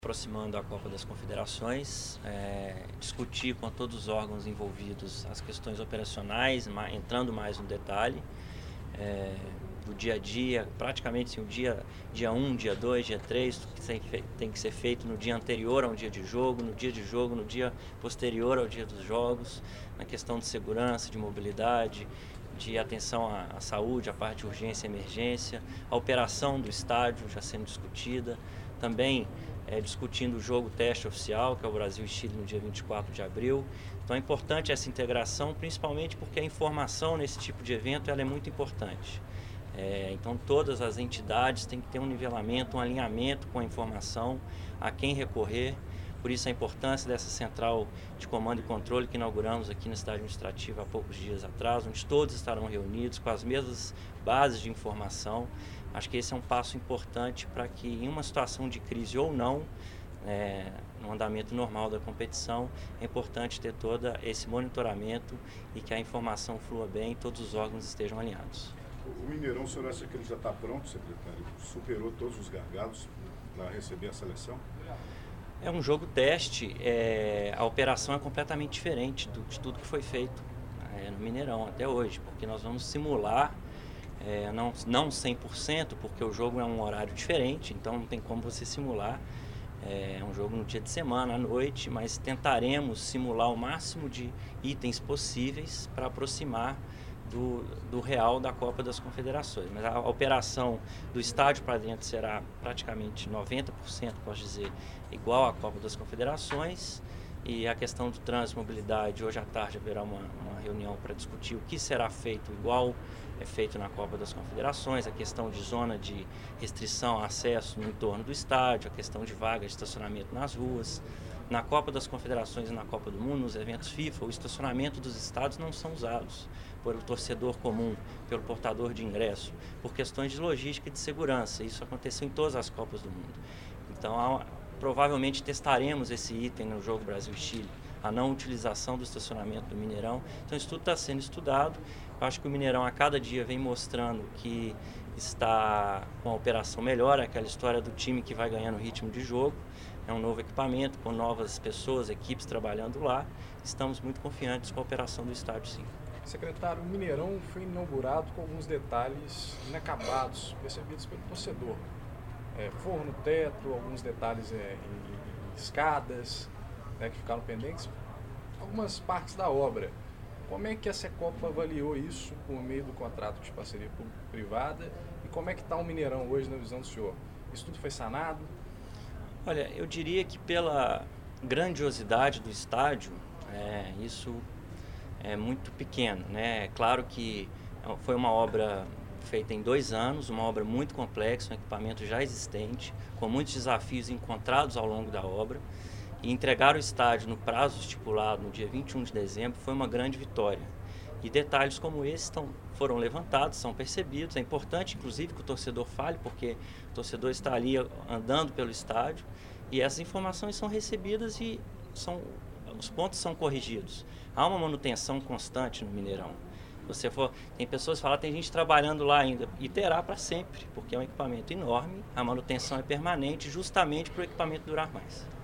Aproximando a Copa das Confederações, discutir com todos os órgãos envolvidos as questões operacionais, entrando mais no detalhe do dia a dia, praticamente assim, o dia 1, dia 2, dia 3, que tem que ser feito no dia anterior a um dia de jogo, no dia posterior ao dia dos jogos, na questão de segurança, de mobilidade, de atenção à saúde, a parte de urgência e emergência, a operação do estádio já sendo discutida, também discutindo o jogo teste oficial, que é o Brasil e Chile no dia 24 de abril. Então é importante essa integração, principalmente porque a informação nesse tipo de evento ela é muito importante. Então todas as entidades têm que ter um nivelamento, um alinhamento com a informação, a quem recorrer. Por isso a importância dessa central de comando e controle que inauguramos aqui na cidade administrativa há poucos dias atrás, onde todos estarão reunidos com as mesmas bases de informação. Acho que esse é um passo importante para que em uma situação de crise ou não, no andamento normal da competição, é importante ter todo esse monitoramento e que a informação flua bem e todos os órgãos estejam alinhados. O Mineirão, o senhor acha que ele já está pronto, secretário? Superou todos os gargalos para receber a seleção? É um jogo teste, a operação é completamente diferente de tudo que foi feito no Mineirão até hoje, porque nós vamos simular, não 100%, porque o jogo é um horário diferente, então não tem como você simular. É um jogo no dia de semana, à noite, mas tentaremos simular o máximo de itens possíveis para aproximar do real da Copa das Confederações. Mas a operação do estádio para dentro será praticamente 90%, posso dizer, igual à Copa das Confederações. E a questão do trânsito e mobilidade, hoje à tarde haverá uma reunião para discutir o que será feito igual é feito na Copa das Confederações, a questão de zona de restrição a acesso no entorno do estádio, a questão de vaga de estacionamento nas ruas. Na Copa das Confederações e na Copa do Mundo, nos eventos FIFA, o estacionamento dos estádios não são usados pelo torcedor comum, pelo portador de ingresso, por questões de logística e de segurança. Isso aconteceu em todas as Copas do Mundo. Então, provavelmente testaremos esse item no jogo Brasil e Chile, a não utilização do estacionamento do Mineirão. Então, isso tudo está sendo estudado. Eu acho que o Mineirão, a cada dia, vem mostrando que está com a operação melhor, aquela história do time que vai ganhando ritmo de jogo. É um novo equipamento, com novas pessoas, equipes trabalhando lá. Estamos muito confiantes com a operação do estádio, sim. Secretário, o Mineirão foi inaugurado com alguns detalhes inacabados, percebidos pelo torcedor. Forro no teto, alguns detalhes em escadas, que ficaram pendentes, algumas partes da obra. Como é que a Secopa avaliou isso por meio do contrato de parceria público-privada e como é que está o Mineirão hoje na visão do senhor? Isso tudo foi sanado? Olha, eu diria que pela grandiosidade do estádio, isso é muito pequeno, né? É claro que foi uma obra feita em 2 anos, uma obra muito complexa, um equipamento já existente, com muitos desafios encontrados ao longo da obra. E entregar o estádio no prazo estipulado, no dia 21 de dezembro, foi uma grande vitória. E detalhes como esse foram levantados, são percebidos. É importante, inclusive, que o torcedor fale, porque o torcedor está ali andando pelo estádio e essas informações são recebidas e os pontos são corrigidos. Há uma manutenção constante no Mineirão. Tem pessoas que falam, tem gente trabalhando lá ainda, e terá para sempre, porque é um equipamento enorme, a manutenção é permanente, justamente para o equipamento durar mais.